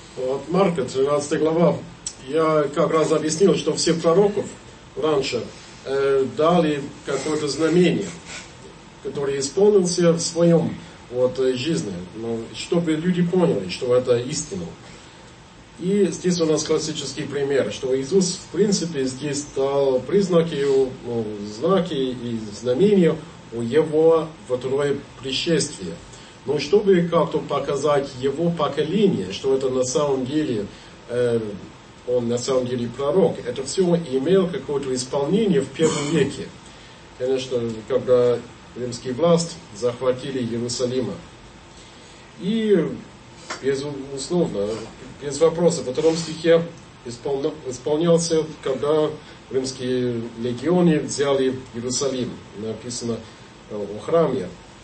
Вот Марка, 13 глава, я как раз объяснил, что все пророков раньше дали какое-то знамение, которое исполнился в своем жизни, чтобы люди поняли, что это истина. И здесь у нас классический пример, что Иисус, в принципе, здесь дал признаки, знаки и знамения у Его второе пришествие. Но чтобы как-то показать Его поколение, что это на самом деле, он на самом деле пророк, это все имело какое-то исполнение в первом веке. Конечно, когда римские власти захватили Иерусалим. И безусловно, без вопроса, во втором стихе исполнялся, когда римские легионы взяли Иерусалим. Написано о храме.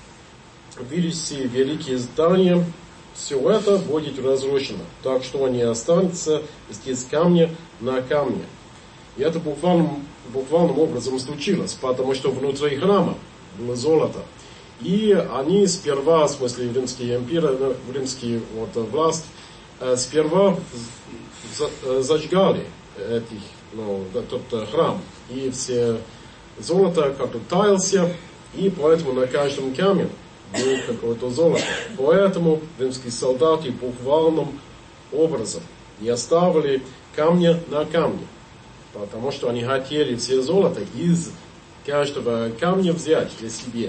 Видите великие здания, все это будет разрушено, так что не останется здесь камня на камне. И это буквальным образом случилось, потому что внутри храма было золото. И они сперва, в смысле римские власть, сперва зажгали этот храм. И все золото как-то таялся, и поэтому на каждом камне было какое-то золото. Поэтому римские солдаты буквальным образом не оставили камня на камне, потому что они хотели все золото из каждого камня взять для себя.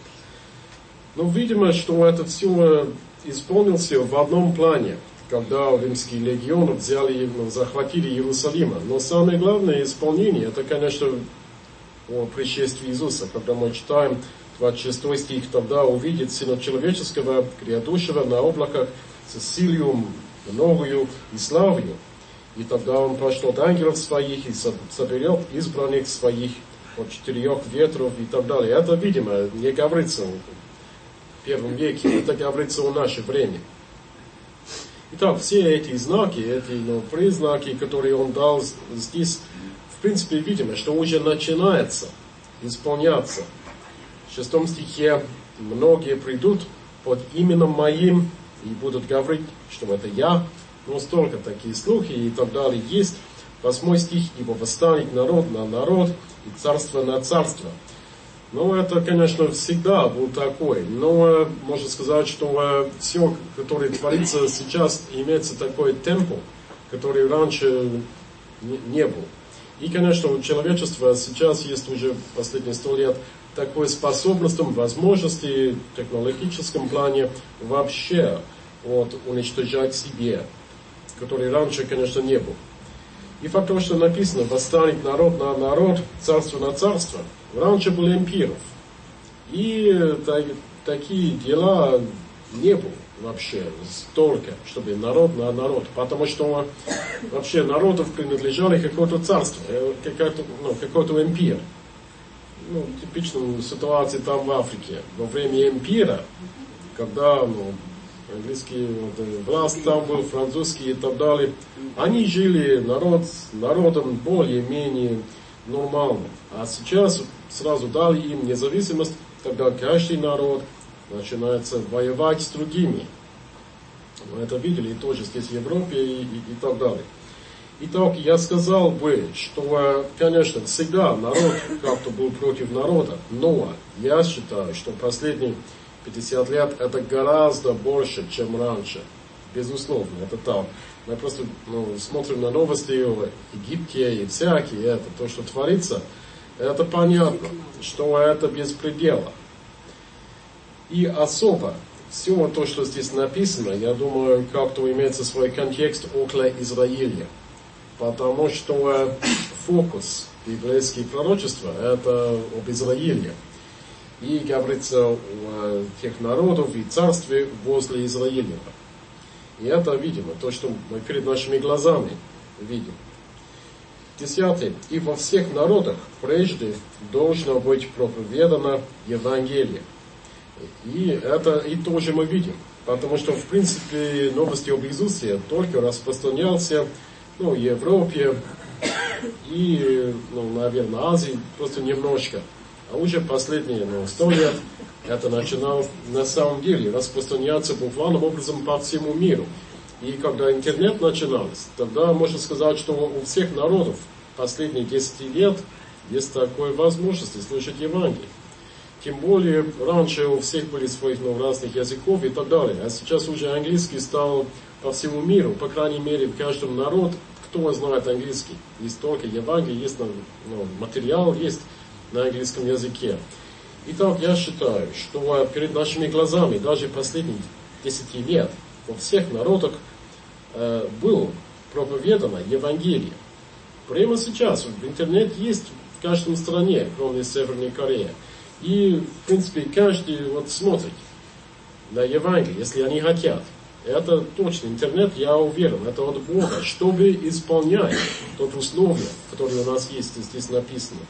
Но видимо, что это все исполнилось в одном плане, когда римские легионы захватили Иерусалим. Но самое главное исполнение, это, конечно, о пришествии Иисуса. Когда мы читаем 26 стих, тогда увидит Сына Человеческого, грядущего на облаках, с силою многою и славою. И тогда Он пошлет ангелов своих и соберет избранных своих от 4 ветров и так далее. Это, видимо, не говорится в первом веке, это говорится о наше время. Итак, все эти знаки, эти признаки, которые Он дал здесь, в принципе, видимо, что уже начинается исполняться. В 6 стихе многие придут под именем Моим и будут говорить, что это Я. Но столько такие слухи и так далее есть. 8 стих, ибо восстанет народ на народ и царство на царство. Ну, это, конечно, всегда был такой. Но можно сказать, что все, которое творится сейчас, имеется такой темп, который раньше не был. И, конечно, у человечества сейчас есть уже последние 100 лет такой способность, возможности в технологическом плане вообще уничтожать себе, который раньше, конечно, не был. И факт того, что написано, восстанет народ на народ, царство на царство, раньше был имперов. И такие дела не было вообще столько, чтобы народ на народ. Потому что вообще народов принадлежали какое-то царство, какой-то импер. Типичная ситуация там в Африке. Во время импера, когда английский власть там был, французский и так далее, они жили народом более-менее нормально. А сейчас сразу дали им независимость, тогда каждый народ начинается воевать с другими. Мы это видели тоже здесь в Европе и так далее. Итак, я сказал бы, что, конечно, всегда народ как-то был против народа, но я считаю, что последние 50 лет это гораздо больше, чем раньше. Безусловно, это так. Мы просто смотрим на новости в Египте и всякие, то, что творится, это понятно, что это беспредела. И особо все то, что здесь написано, я думаю, как-то имеется свой контекст около Израиля. Потому что фокус библейского пророчества это об Израиле. И говорится о тех народах и царстве возле Израиля. И это, видимо, то, что мы перед нашими глазами видим. 10. И во всех народах прежде должно быть проповедано Евангелие. И это и тоже мы видим. Потому что, в принципе, новости об Иисусе только распространялся в Европе и, наверное, Азии просто немножко. А уже последние 100 лет это начинало на самом деле распространяться буквальным образом по всему миру. И когда интернет начинался, тогда можно сказать, что у всех народов последние 10 лет есть такая возможность слышать Евангелие. Тем более, раньше у всех были своих разных языков и так далее. А сейчас уже английский стал по всему миру, по крайней мере, в каждом народе, кто знает английский. Есть только Евангелие, есть материал, есть на английском языке. Итак, я считаю, что перед нашими глазами, даже последние 10 лет, во всех народах было проповедано Евангелие. Прямо сейчас в интернете есть в каждой стране, кроме Северной Кореи. И, в принципе, каждый смотрит на Евангелие, если они хотят. Это точно интернет, я уверен, это от Бога, чтобы исполнять тот условия, которые у нас есть, здесь написано.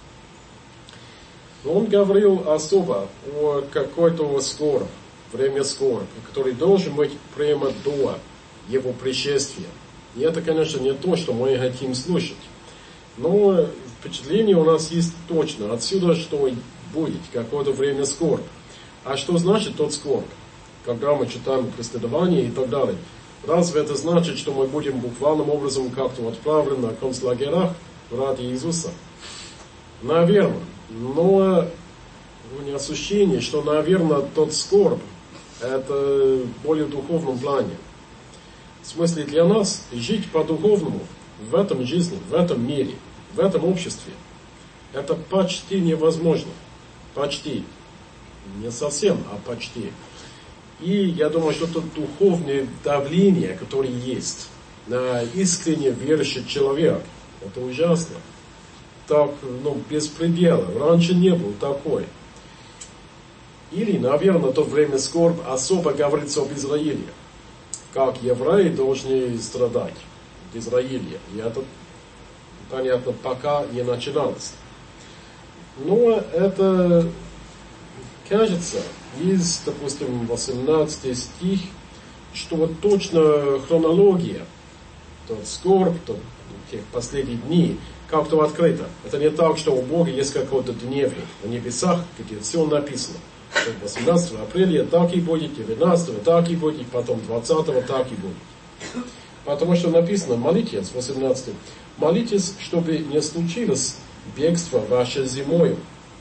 Но он говорил особо о какой-то скором, время скоро, который должен быть прямо до его пришествия. И это, конечно, не то, что мы хотим слушать. Но впечатление у нас есть точно. Отсюда, что будет какое-то время скорбь. А что значит тот скорбь? Когда мы читаем преследование и так далее. Разве это значит, что мы будем буквальным образом как-то отправлены на концлагерях ради Иисуса? Наверное. Но у меня ощущение, что, наверное, тот скорбь, это в более духовном плане. В смысле, для нас жить по-духовному в этом жизни, в этом мире, в этом обществе, это почти невозможно. Почти. Не совсем, а почти. И я думаю, что это духовное давление, которое есть на искренне верующий человек, это ужасно. Так, без предела. Раньше не было такой. Или, наверное, в то время скорбь особо говорится об Израиле. Как евреи должны страдать в Израиле. И это, понятно, пока не начиналось. Но это, кажется, из, допустим, 18 стих, что точно хронология, тот скорбь, тех последних дней, как-то открыто. Это не так, что у Бога есть какой-то дневник на небесах, где все написано. 18 апреля так и будет, 19 так и будет, потом 20 так и будет. Потому что написано, молитесь, 18, молитесь, чтобы не случилось бегство ваше зимою.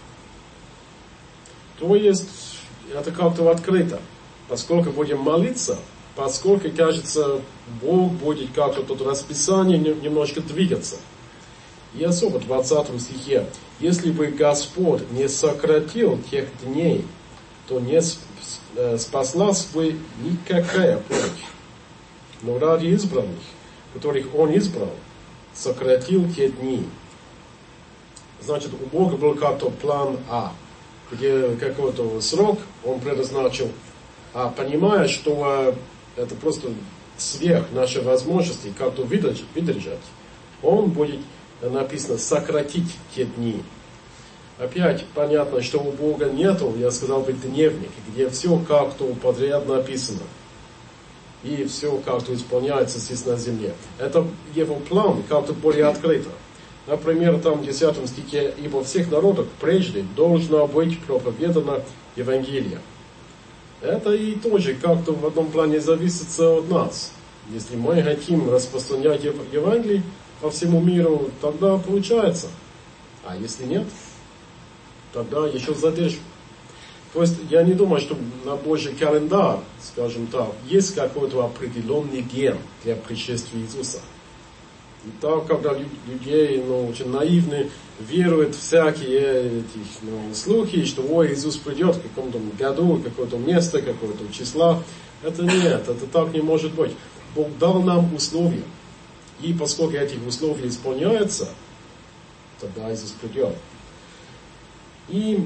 То есть, это как-то открыто. Поскольку будем молиться, поскольку, кажется, Бог будет как-то тут расписание немножко двигаться. И особо в 20 стихе, если бы Господь не сократил тех дней, то не спаслась бы никакая плоть. Но ради избранных, которых Он избрал, сократил те дни. Значит, у Бога был как-то план А, где какой-то срок Он предназначил, а понимая, что это просто сверх нашей возможности как-то выдержать, Он будет, написано, сократить те дни. Опять понятно, что у Бога нету, я сказал бы, дневник, где все как-то подряд написано. И все как-то исполняется здесь на земле. Это его план как-то более открыто. Например, там в 10 стихе, «Ибо во всех народах прежде должно быть проповедано Евангелие». Это и тоже как-то в одном плане зависит от нас. Если мы хотим распространять Евангелие по всему миру, тогда получается. А если нет, тогда еще задержим. То есть я не думаю, что на Божий календарь, скажем так, есть какой-то определенный день для пришествия Иисуса. И так, когда людей очень наивны, веруют в всякие слухи, что Иисус придет в каком-то году, какое-то место, какое-то числа. Это нет, это так не может быть. Бог дал нам условия. И поскольку эти условия исполняются, тогда Иисус придет. И,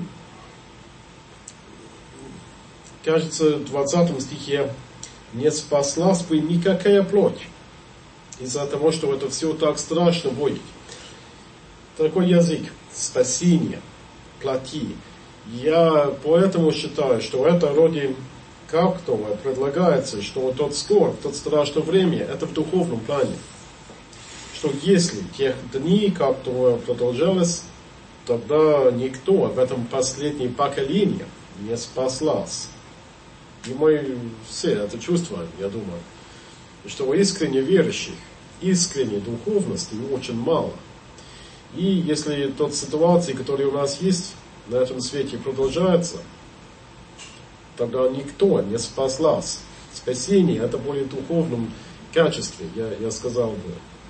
кажется, в 20 стихе, не спаслась бы никакая плоть. Из-за того, что это все так страшно будет. Такой язык, спасение, плоти. Я поэтому считаю, что это вроде как-то предлагается, что тот скорбь, тот страшное время, это в духовном плане. Что если тех дней как-то продолжалось, тогда никто в этом последнем поколении не спаслась. И мы все это чувствуем, я думаю. что искренне верующих, искренней духовности очень мало. И если тот ситуация, которая у нас есть на этом свете, продолжается, тогда никто не спаслась. Спасение это более духовном качестве, я сказал бы.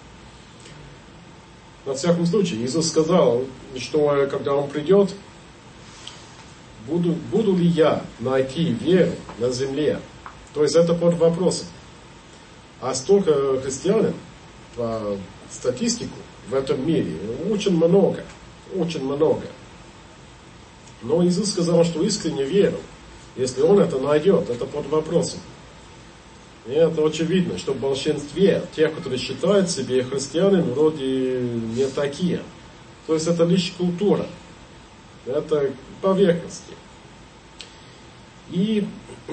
На всяком случае, Иисус сказал, что когда Он придет, буду ли я найти веру на земле? То есть это под вопросом. А столько христиан, по статистику, в этом мире очень много, очень много. Но Иисус сказал, что искренне веру, если Он это найдет, это под вопросом. И это очевидно, что в большинстве тех, которые считают себя христианами, вроде не такие. То есть это лишь культура. Это поверхности. И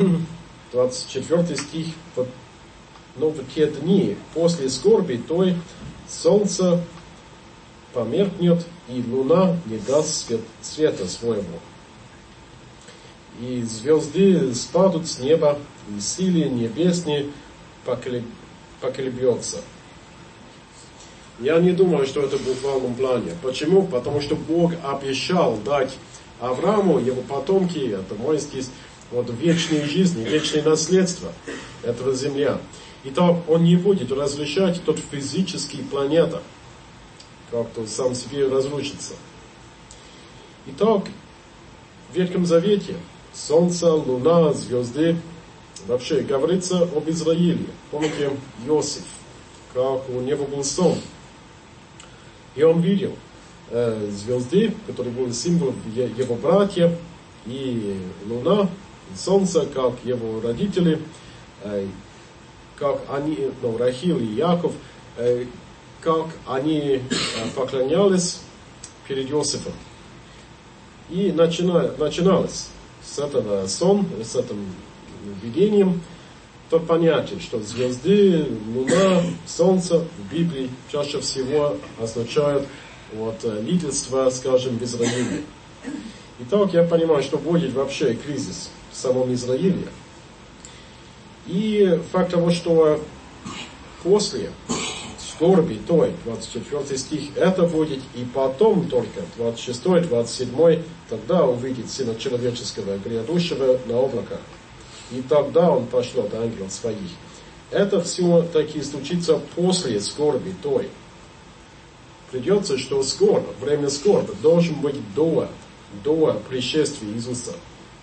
24 стих. Но в те дни после скорби той солнце померкнет, и луна не даст света своего. И звезды спадут с неба, и силы небесные поколебется. Я не думаю, что это в буквальном плане. Почему? Потому что Бог обещал дать Аврааму, его потомки, это Моисей, вечные жизни, вечное наследство этого земля. Итак, Он не будет разрушать тот физический планета, как-то сам себе разрушится. Итак, в Ветхом Завете солнце, луна, звезды, вообще говорится об Израиле. Помните Иосиф, как у него был сон. И он видел звезды, которые были символом его братьев, и луна, и солнце, как его родители, как они, Рахил и Яков, как они поклонялись перед Иосифом. И начиналось с этого сон, с этим видением, то понятие, что звезды, луна, солнце в Библии чаще всего означают лидерство, скажем, в Израиле. Итак, я понимаю, что будет вообще кризис в самом Израиле. И факт того, что после скорби той, 24 стих, это будет, и потом только, 26, 27, тогда увидит Сына Человеческого, грядущего на облаках. И тогда Он пошлет ангелов своих. Это все таки случится после скорби той. Придется, что скоро, время скорби должен быть до пришествия Иисуса.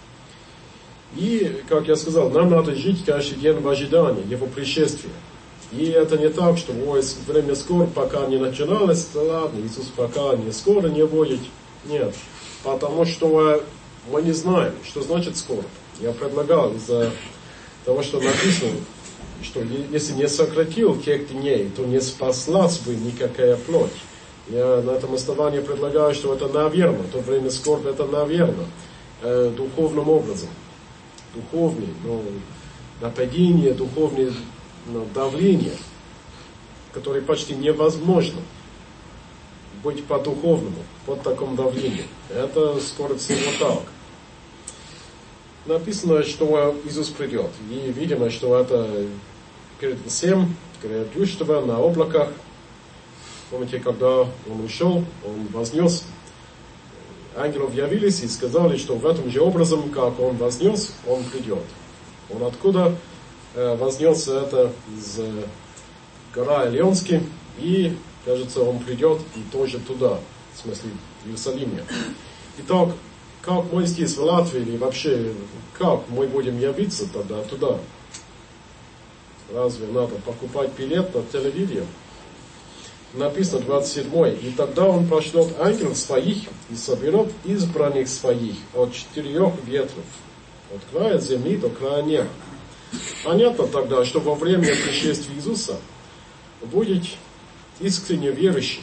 И, как я сказал, нам надо жить каждый день в ожидании Его пришествия. И это не так, что время скорби пока не начиналось, да ладно, Иисус пока не скоро не будет. Нет, потому что мы не знаем, что значит скорбь. Я предлагал из-за того, что написано, что если не сократил тех дней, то не спаслась бы никакая плоть. Я на этом основании предлагаю, что это, наверное, то время скорби, это, наверное, духовным образом. Духовное нападение, духовное давление, которое почти невозможно быть по-духовному, под таким давлением. Это скоро всего так. Написано, что Иисус придет. И видимо, что это перед всем грядущего на облаках. Помните, когда Он ушел, Он вознес, ангелов явились и сказали, что в этом же образом, как Он вознес, Он придет. Он откуда вознесся? Это из гора Илионский, и, кажется, Он придет и тоже туда, в смысле, в Иерусалиме. Итак, как мы здесь в Латвии, или вообще, как мы будем явиться тогда туда? Разве надо покупать билет на телевидение? Написано 27. И тогда Он пошлет ангелов своих и соберет избранных своих от 4 ветров, от края земли до края неба. Понятно тогда, что во время пришествия Иисуса будет искренне верующих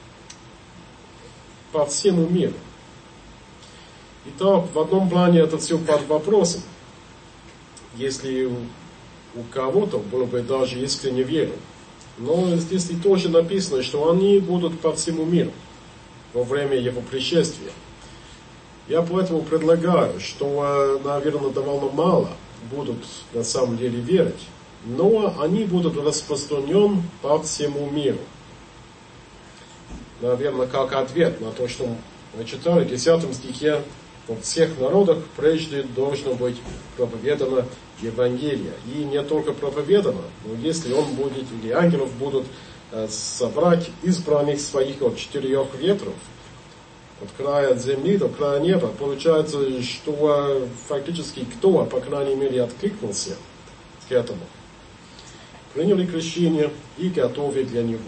по всему миру. Итак, в одном плане это все под вопросом. Если у кого-то было бы даже искренне вера. Но здесь и тоже написано, что они будут по всему миру во время Его пришествия. Я поэтому предлагаю, что, наверное, довольно мало будут на самом деле верить но они будут распространены по всему миру. Наверное, как ответ на то, что мы читали в 10 стихе, во всех народах прежде должно быть проповедано Евангелие. И не только проповедано, но если он будет, или ангелов будут собрать избранных своих от 4 ветров, от края земли до края неба, получается, что фактически кто, по крайней мере, откликнулся к этому, приняли крещение и готовы для него.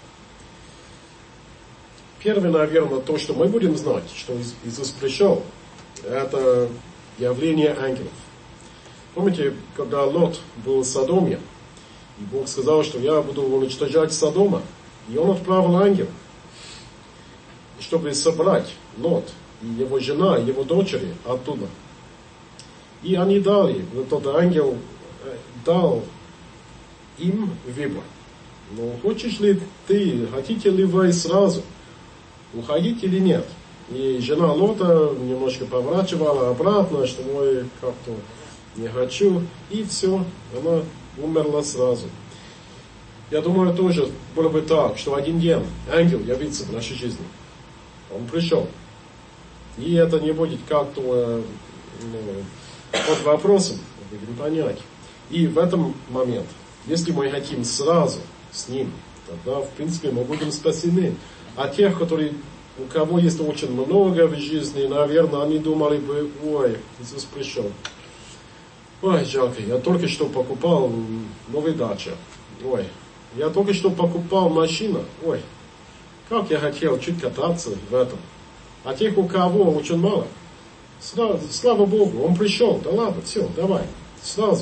Первое, наверное, то, что мы будем знать, что Иисус пришел, это явление ангелов. Помните, когда Лот был в Содоме, и Бог сказал, что я буду уничтожать Содома, и он отправил ангелов, чтобы собрать Лот и его жена, и его дочери оттуда. И они дали, тот ангел дал им выбор. Ну, хочешь ли ты, хотите ли вы сразу уходить или нет? И жена Лота немножко поворачивала обратно, что ой, как-то не хочу. И все, она умерла сразу. Я думаю, тоже было бы так, что один день ангел явится в нашей жизни. Он пришел. И это не будет как-то под вопросом, мы будем понять. И в этом момент, если мы хотим сразу с ним, тогда, в принципе, мы будем спасены. А тех, у кого есть очень много в жизни, наверное, они думали бы, ой, Иисус пришел. Ой, жалко, я только что покупал новую дачу. Ой, я только что покупал машину. Ой, как я хотел чуть кататься в этом. А тех, у кого очень мало, слава Богу, он пришел. Да ладно, все, давай, сразу.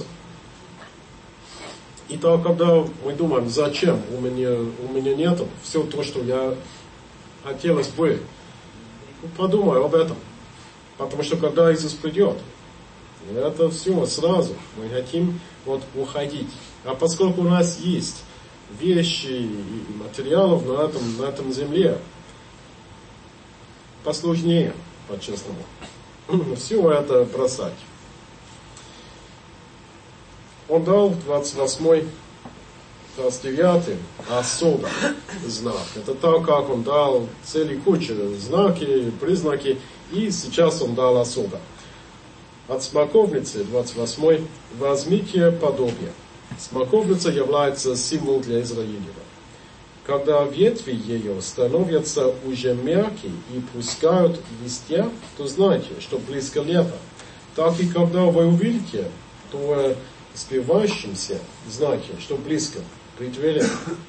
И то, когда мы думаем, зачем у меня нету все то, что я хотелось бы, подумай об этом. Потому что когда Иисус придет, это все сразу. Мы хотим уходить. А поскольку у нас есть вещи и материалов на этом земле, посложнее, по-честному, все это бросать. Он дал 28, 29 особый знак. Это так, как он дал целый кучу знаки, признаки, и сейчас он дал особо. От смоковницы, 28, возьмите подобие. Смоковница является символом для Израилева. Когда ветви ее становятся уже мягкие и пускают листья, то знайте, что близко лето. Так и когда вы увидите, то спевающимся, знайте, что близко, преддверие.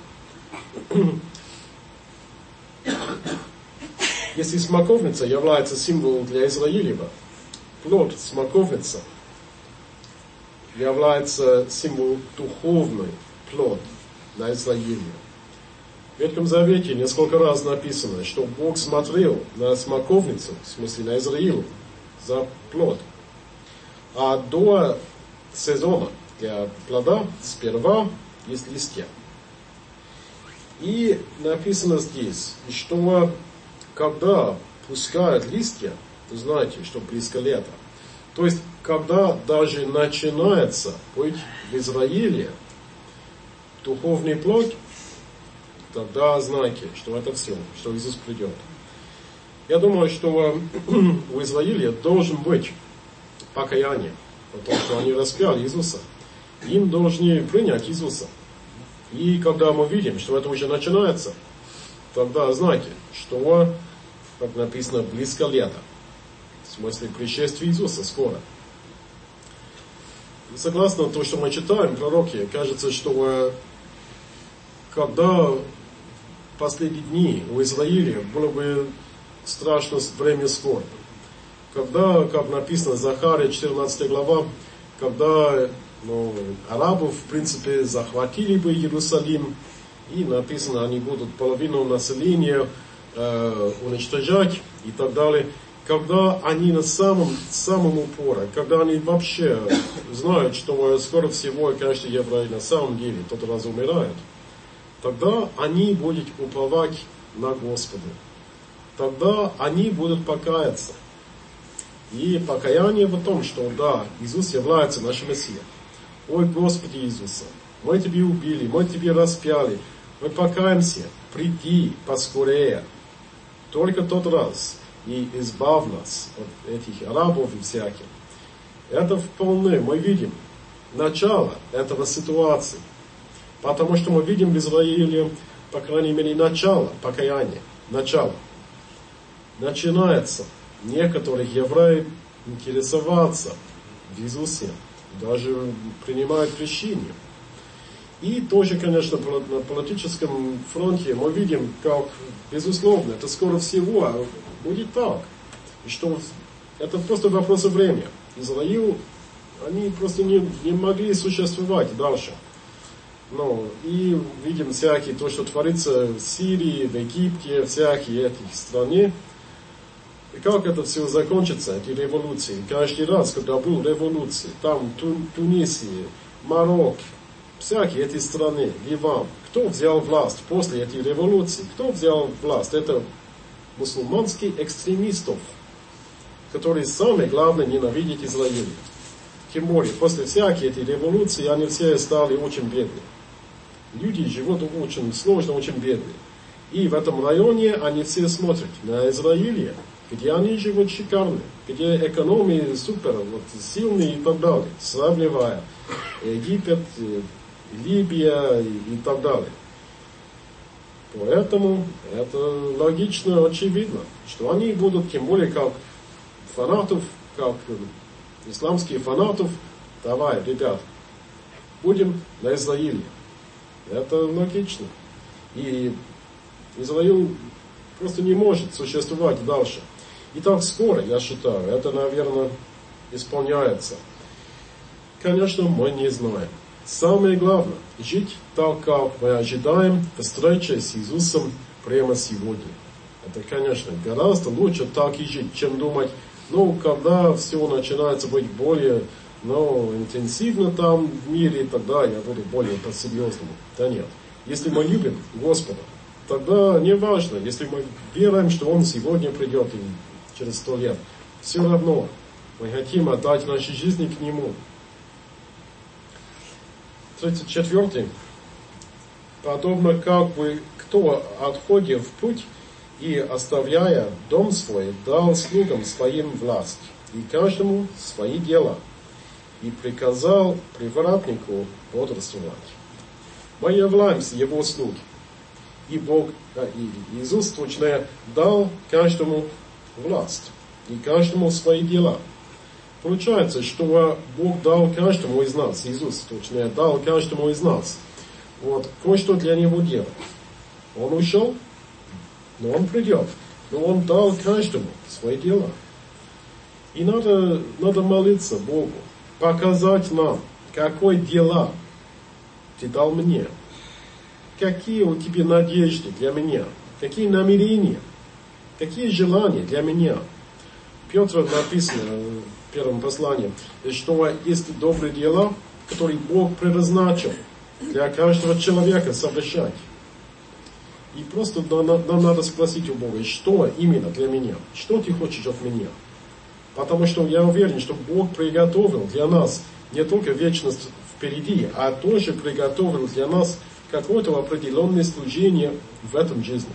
Если смоковница является символом для Израилева, плод смоковница является символом духовный плод на Израиле. В Ветхом Завете несколько раз написано, что Бог смотрел на смоковницу, в смысле на Израиль, за плод. А до сезона для плода сперва есть листья. И написано здесь, что когда пускают листья, то знаете, что близко лето. То есть, когда даже начинается быть в Израиле духовный плод, тогда знайте, что это все, что Иисус придет. Я думаю, что у Израиля должен быть покаяние, потому что они распяли Иисуса. Им должны принять Иисуса. И когда мы видим, что это уже начинается, тогда знайте, что, как написано, близко лето. В смысле пришествия Иисуса скоро. Согласно тому, что мы читаем, пророки, кажется, что когда последние дни у Израиля было бы страшно время скорби. Когда, как написано в Захарии 14 глава, когда арабов, в принципе, захватили бы Иерусалим, и написано, они будут половину населения уничтожать и так далее. Когда они на самом упоре, когда они вообще знают, что скоро всего каждый еврей на самом деле тот раз умирает, тогда они будут уповать на Господа. Тогда они будут покаяться. И покаяние в том, что да, Иисус является нашим Мессией. ой, Господи Иисуса, мы Тебе убили, мы Тебе распяли, мы покаемся, приди поскорее, только тот раз, и избавь нас от этих рабов и всяких. Это вполне мы видим начало этого ситуации, потому что мы видим в Израиле, по крайней мере, начало покаяния, начало. Начинается некоторых евреев интересоваться в Иисусе, даже принимают крещение. И тоже, конечно, на политическом фронте мы видим, как, безусловно, это скоро всего будет так. И что это просто вопрос времени. Израиль, они просто не могли существовать дальше. Ну, и видим всякие, то, что творится в Сирии, в Египте, всякие этих страны. И как это все закончится, эти революции. Каждый раз, когда был революции, там Тунисия, Марокко, всякие эти страны, Ливан, кто взял власть после этой революции? Кто взял власть? Это мусульманские экстремистов, которые самое главное ненавидят Израиль. Тем более, после всякой этой революции, они все стали очень бедны. Люди живут очень сложно, очень бедные. И в этом районе они все смотрят на Израиль, где они живут шикарно, где экономия супер, вот, сильная и так далее, сравнивая Египет, Либия и так далее. Поэтому это логично, очевидно, что они будут, тем более как фанатов, как исламских фанатов, давай, ребят, будем на Израиле. Это логично. И Израиль просто не может существовать дальше. И так скоро, я считаю, это, наверное, исполняется. Конечно, мы не знаем. Самое главное, жить так, как мы ожидаем встречи с Иисусом прямо сегодня. Это, конечно, гораздо лучше так и жить, чем думать, когда все начинается быть более, интенсивно там в мире, тогда я буду более по-серьезному. Да нет. Если мы любим Господа, тогда не важно, если мы верим, что Он сегодня придет и через 100 лет, все равно мы хотим отдать наши жизни к Нему. 34. Подобно как бы кто, отходя в путь и оставляя дом свой, дал слугам своим власть, и каждому свои дела, и приказал привратнику бодрствовать. Мы являемся Его слуги. И Бог, и Иисус, точнее, дал каждому власть, и каждому свои дела. Получается, что Бог дал каждому из нас, Иисус, точнее, дал каждому из нас, кое-что для Него делать. Он ушел, но Он придет, но Он дал каждому свои дела. И надо молиться Богу, показать нам, какое дела Ты дал мне, какие у Тебя надежды для меня, какие намерения, какие желания для меня. Петр написано в первом послании, что есть добрые дела, которые Бог предназначил для каждого человека совершать. И просто нам надо спросить у Бога, что именно для меня, что Ты хочешь от меня. Потому что я уверен, что Бог приготовил для нас не только вечность впереди, а тоже приготовил для нас какое-то определенное служение в этом жизни.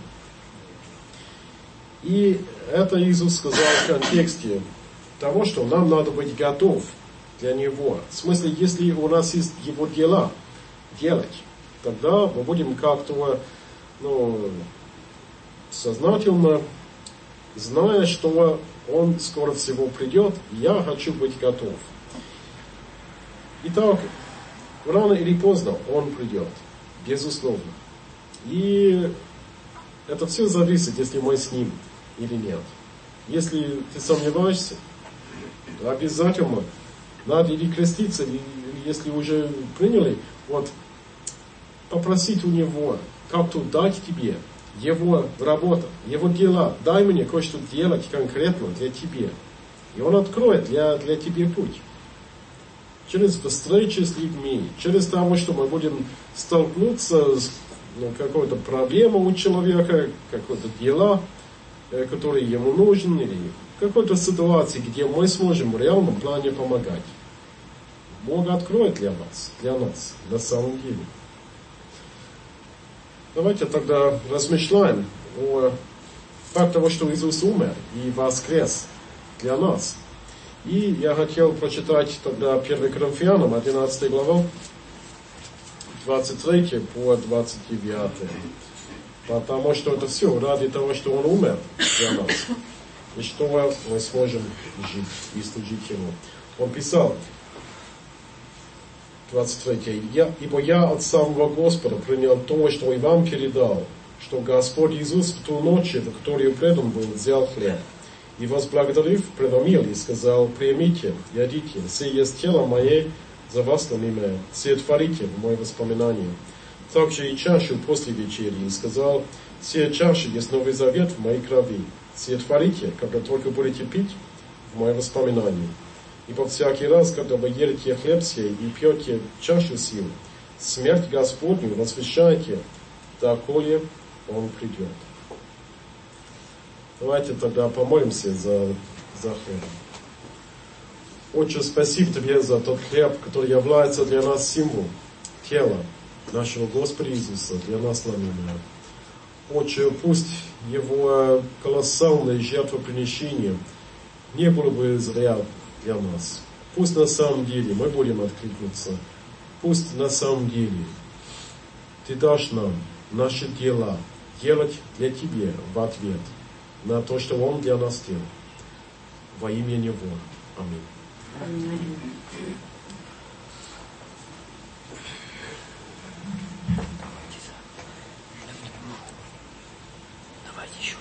И это Иисус сказал в контексте того, что нам надо быть готов для Него. В смысле, если у нас есть Его дела делать, тогда мы будем как-то сознательно, зная, что Он скоро всего придет, я хочу быть готов. Итак, рано или поздно Он придет, безусловно. И это все зависит, если мы с Ним или нет. Если ты сомневаешься, то обязательно надо или креститься, или если уже приняли, попросить у Него, как-то дать тебе Его работу, Его дела. Дай мне кое-что делать конкретно для тебя. И Он откроет для тебя путь. Через встречи с людьми, через того, что мы будем столкнуться с какой-то проблемой у человека, какое-то дело, которые ему нужны, или в какой-то ситуации, где мы сможем в реальном плане помогать. Бог откроет для нас, на самом деле. Давайте тогда размышляем о факте того, что Иисус умер и воскрес для нас. И я хотел прочитать тогда 1 Коринфянам, 11 глава, 23 по 29. Потому что это все ради того, что Он умер для нас. И что мы сможем жить и служить Ему. Он писал, 23. «Ибо я от самого Господа принял то, что и вам передал, что Господь Иисус в ту ночь, в которую предан был, взял хлеб, и, возблагодарив, преломил и сказал: примите, ядите, сие есть тело мое, за вас ломимое, сие творите в мое воспоминание. Также и чашу после вечери, и сказал: сие чаша есть новый завет в моей крови, сие творите, когда только будете пить, в мое воспоминание. Ибо всякий раз, когда вы едите хлеб сей и пьете чашу сию, смерть Господню возвещайте, доколе Он придет». Давайте тогда помолимся за хлеб. Отче, спасибо Тебе за тот хлеб, который является для нас символом тела нашего Господа Иисуса, для нас ломимое. Отче, пусть Его колоссальное жертвоприношение не было бы зря для нас. Пусть на самом деле мы будем откликнуться. Пусть на самом деле Ты дашь нам наши дела делать для Тебя в ответ на то, что Он для нас делал. Во имя Него. Аминь. Давайте еще.